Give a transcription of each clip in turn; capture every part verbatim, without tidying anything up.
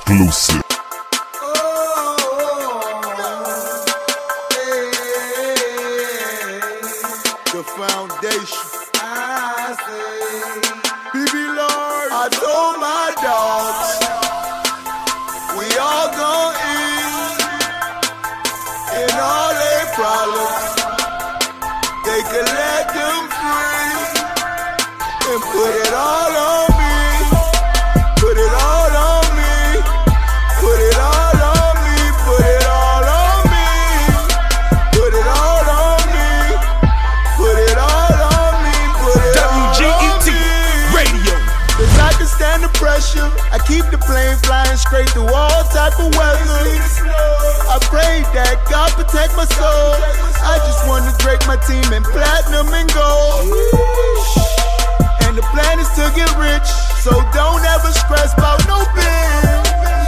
Exclusive. The foundation. I say, B B Lord, I told my dogs, we all gon' eat, and all their problems, they can let them free, and put it all on me, put it all on me, put it all on me, put it all on me, put it all on me, put it all on me, put it all on me. W G E T Radio. Cause I can stand the pressure, I keep the plane flying straight through all type of weather. I pray that God protect my soul. I just wanna break my team in platinum and gold. And the plan is to get rich, so don't ever stress about no bill.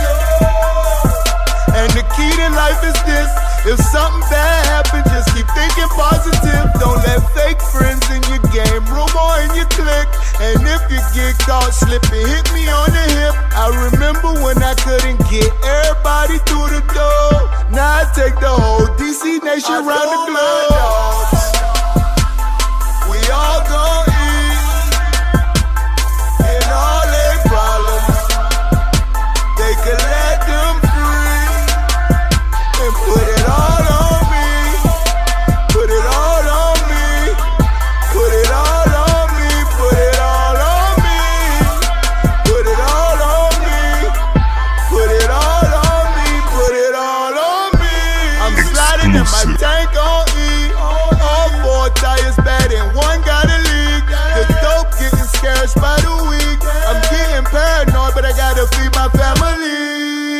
And the key to life is this: if something bad happens, just keep thinking positive. Don't let fake friends in your game room or in your clique. And if you get caught slipping, hit me on the hip. I remember when I couldn't get everybody through the door. Now I take the whole D C nation round the globe. We all gon' eat, and all their problems, they can let them free, and put it all on me, put it all on me, put it all on me, put it all on me, put it all on me, put it all on me, put it all on me. I'm sliding in my tank on E, all four tires bad and one got a leak. The dope getting scarce by the week. I'm getting paranoid, but I gotta feed my family.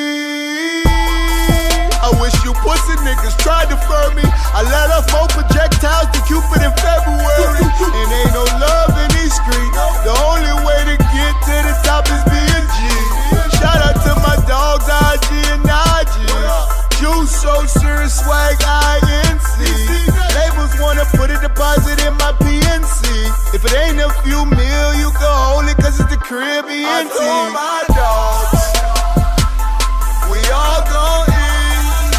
I wish you pussy niggas tried to fur me. I let off more projectiles to Cupid in February. And ain't no love in these streets. The only way to get to the top is being G. Shout out to my dogs, I G and I G. Juice so serious, swag I N C. Labels wanna put a deposit in my P N C. If it ain't a few mil, you can hold it, cause it's the Caribbean I team. Told my dogs, we all gon' eat,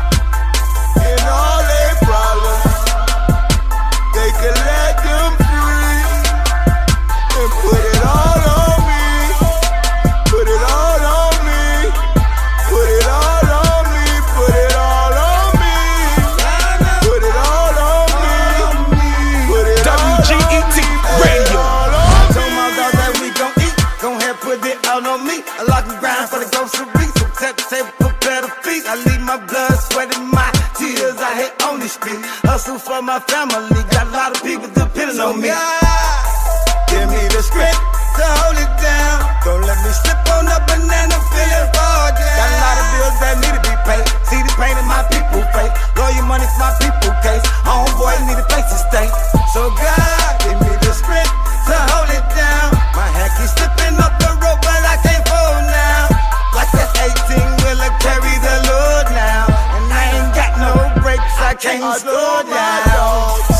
and all their problems, they can let them free, and put it all on me, put it all on me, put it all on me, put it all on me, put it all on me, put it all W G E T Radio. I told my dog that we gon' eat, gon' have put it all on me. I lock and grind for the groceries, some tap table for better feet. I leave my blood, sweat, and my tears I hate on the street. Hustle for my family, got a lot of people depending on me. Give me the script to hold it down. Don't let me slip on the banana, feeling fall down. Got a lot of bills that need to be paid. See the pain in my people face. Lawyer money for my people case. Homeboy need a place to stay. So God, give me the script to hold it down. My hand keeps slipping up the road, but I can't fold now. Like that eighteen wheeler carry the load now. And I ain't got no brakes, I can't I slow told my down. dogs,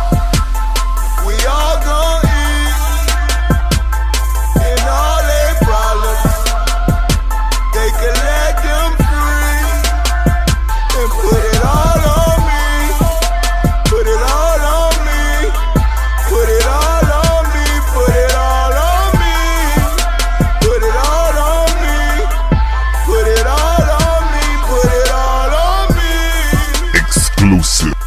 we all gon' eat, and all their problems, they can let them free, and put it all on me, put it all on me, put it all on me, put it all on me, put it all on me, put it all on me, put it all on me. Exclusive.